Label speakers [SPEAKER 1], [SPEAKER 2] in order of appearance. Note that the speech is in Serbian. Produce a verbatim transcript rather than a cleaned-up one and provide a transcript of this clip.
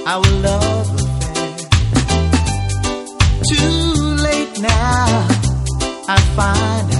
[SPEAKER 1] our love affair. Too late now, I find